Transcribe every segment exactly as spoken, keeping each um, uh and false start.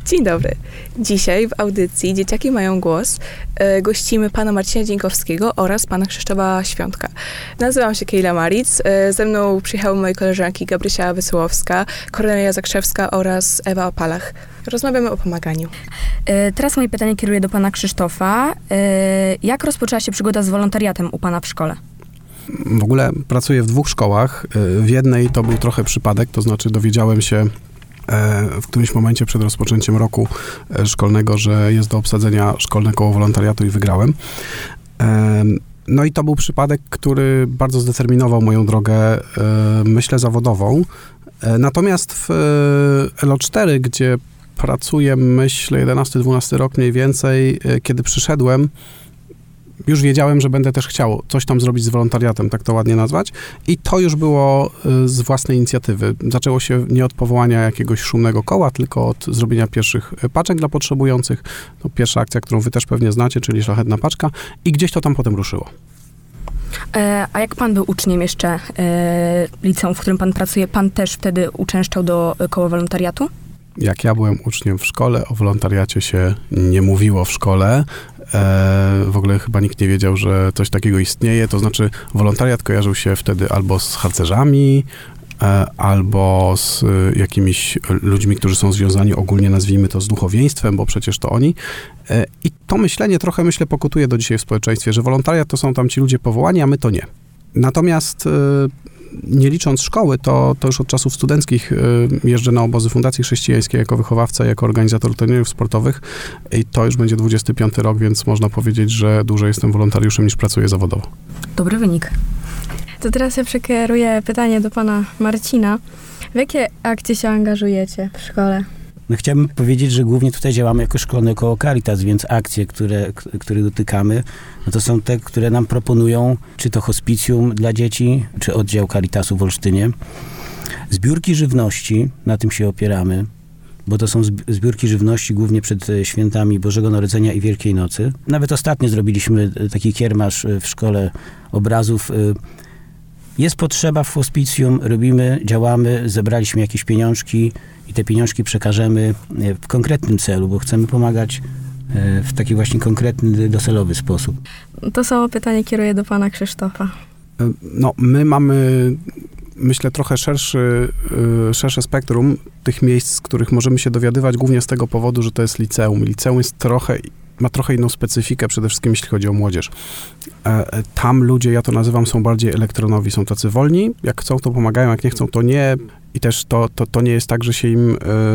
Dzień dobry. Dzisiaj w audycji Dzieciaki mają głos e, gościmy pana Marcina Dzieńkowskiego oraz pana Krzysztofa Świątka. Nazywam się Kejla Maric. E, ze mną przyjechały moje koleżanki Gabrysia Wesołowska, Kornelia Zakrzewska oraz Ewa Opalach. Rozmawiamy o pomaganiu. E, teraz moje pytanie kieruję do pana Krzysztofa. E, jak rozpoczęła się przygoda z wolontariatem u pana w szkole? W ogóle pracuję w dwóch szkołach. W jednej to był trochę przypadek, to znaczy dowiedziałem się w którymś momencie przed rozpoczęciem roku szkolnego, że jest do obsadzenia szkolne koło wolontariatu i wygrałem. No i to był przypadek, który bardzo zdeterminował moją drogę, myślę, zawodową. Natomiast w L O cztery, gdzie pracuję, myślę, jedenasty dwunasty rok mniej więcej, kiedy przyszedłem, już wiedziałem, że będę też chciał coś tam zrobić z wolontariatem, tak to ładnie nazwać. I to już było z własnej inicjatywy. Zaczęło się nie od powołania jakiegoś szumnego koła, tylko od zrobienia pierwszych paczek dla potrzebujących. To pierwsza akcja, którą wy też pewnie znacie, czyli Szlachetna Paczka. I gdzieś to tam potem ruszyło. E, a jak pan był uczniem jeszcze e, liceum, w którym pan pracuje, pan też wtedy uczęszczał do koła wolontariatu? Jak ja byłem uczniem w szkole, o wolontariacie się nie mówiło w szkole. E, w ogóle chyba nikt nie wiedział, że coś takiego istnieje. To znaczy wolontariat kojarzył się wtedy albo z harcerzami, e, albo z e, jakimiś ludźmi, którzy są związani ogólnie, nazwijmy to, z duchowieństwem, bo przecież to oni. E, I to myślenie trochę, myślę, pokutuje do dzisiaj w społeczeństwie, że wolontariat to są tam ci ludzie powołani, a my to nie. Natomiast e, nie licząc szkoły, to, to już od czasów studenckich y, jeżdżę na obozy Fundacji Chrześcijańskiej jako wychowawca, jako organizator turniejów sportowych i to już będzie dwudziesty piąty rok, więc można powiedzieć, że dłużej jestem wolontariuszem niż pracuję zawodowo. Dobry wynik. To teraz ja przekieruję pytanie do pana Marcina. W jakie akcje się angażujecie w szkole? No chciałbym powiedzieć, że głównie tutaj działamy jako szkolne koło Caritas, więc akcje, które, które dotykamy, no to są te, które nam proponują, czy to hospicjum dla dzieci, czy oddział Caritasu w Olsztynie. Zbiórki żywności, na tym się opieramy, bo to są zbiórki żywności głównie przed świętami Bożego Narodzenia i Wielkiej Nocy. Nawet ostatnio zrobiliśmy taki kiermasz w szkole obrazów. Jest potrzeba w hospicjum, robimy, działamy, zebraliśmy jakieś pieniążki i te pieniążki przekażemy w konkretnym celu, bo chcemy pomagać w taki właśnie konkretny, docelowy sposób. To samo pytanie kieruję do pana Krzysztofa. No, my mamy, myślę, trochę szerszy, szersze spektrum tych miejsc, z których możemy się dowiadywać, głównie z tego powodu, że to jest liceum. Liceum jest trochę, ma trochę inną specyfikę, przede wszystkim jeśli chodzi o młodzież. Tam ludzie, ja to nazywam, są bardziej elektronowi, są tacy wolni, jak chcą, to pomagają, jak nie chcą, to nie. I też to, to, to nie jest tak, że się im y,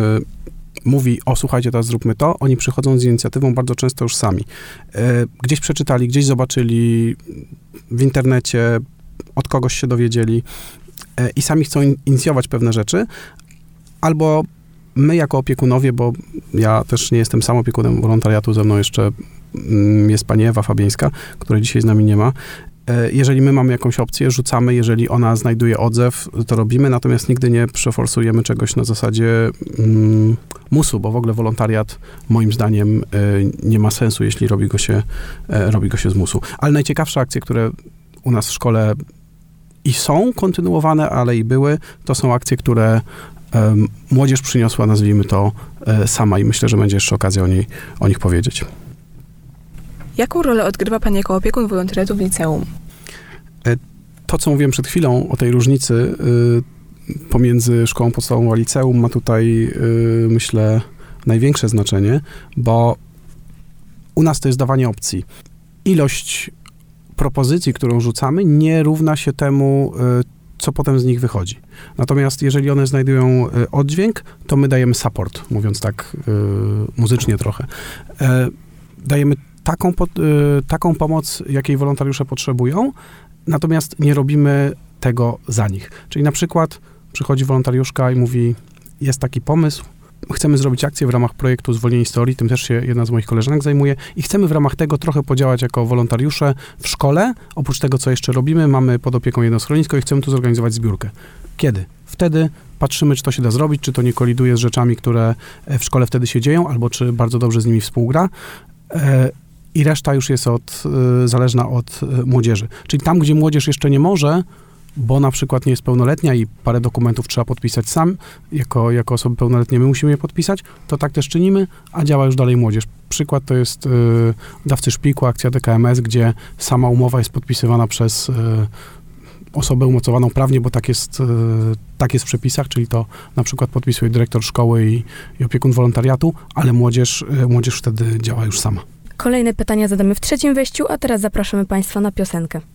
mówi, o słuchajcie, teraz zróbmy to. Oni przychodzą z inicjatywą bardzo często już sami. Y, gdzieś przeczytali, gdzieś zobaczyli w internecie, od kogoś się dowiedzieli y, i sami chcą in, inicjować pewne rzeczy. Albo my jako opiekunowie, bo ja też nie jestem sam opiekunem wolontariatu, ze mną jeszcze y, jest pani Ewa Fabiańska, której dzisiaj z nami nie ma. Jeżeli my mamy jakąś opcję, rzucamy, jeżeli ona znajduje odzew, to robimy, natomiast nigdy nie przeforsujemy czegoś na zasadzie mm, musu, bo w ogóle wolontariat moim zdaniem y, nie ma sensu, jeśli robi go się, y, robi go się z musu. Ale najciekawsze akcje, które u nas w szkole i są kontynuowane, ale i były, to są akcje, które y, młodzież przyniosła, nazwijmy to, y, sama i myślę, że będzie jeszcze okazja o, niej, o nich powiedzieć. Jaką rolę odgrywa pan jako opiekun wolontariatu w liceum? To, co mówiłem przed chwilą o tej różnicy y, pomiędzy szkołą podstawową a liceum, ma tutaj, y, myślę, największe znaczenie, bo u nas to jest dawanie opcji. Ilość propozycji, którą rzucamy, nie równa się temu, y, co potem z nich wychodzi. Natomiast jeżeli one znajdują y, oddźwięk, to my dajemy support, mówiąc tak y, muzycznie trochę. Y, dajemy taką, po, y, taką pomoc, jakiej wolontariusze potrzebują, natomiast nie robimy tego za nich. Czyli na przykład przychodzi wolontariuszka i mówi, jest taki pomysł, chcemy zrobić akcję w ramach projektu Zwolnienie Historii, tym też się jedna z moich koleżanek zajmuje i chcemy w ramach tego trochę podziałać jako wolontariusze w szkole. Oprócz tego, co jeszcze robimy, mamy pod opieką jedno schronisko i chcemy tu zorganizować zbiórkę. Kiedy? Wtedy patrzymy, czy to się da zrobić, czy to nie koliduje z rzeczami, które w szkole wtedy się dzieją, albo czy bardzo dobrze z nimi współgra. I reszta już jest od, y, zależna od y, młodzieży. Czyli tam, gdzie młodzież jeszcze nie może, bo na przykład nie jest pełnoletnia i parę dokumentów trzeba podpisać sam, jako, jako osoby pełnoletnie my musimy je podpisać, to tak też czynimy, a działa już dalej młodzież. Przykład to jest y, dawcy szpiku, akcja D K M S, gdzie sama umowa jest podpisywana przez y, osobę umocowaną prawnie, bo tak jest, y, tak jest w przepisach, czyli to na przykład podpisuje dyrektor szkoły i, i opiekun wolontariatu, ale młodzież, y, młodzież wtedy działa już sama. Kolejne pytania zadamy w trzecim wejściu, a teraz zapraszamy Państwa na piosenkę.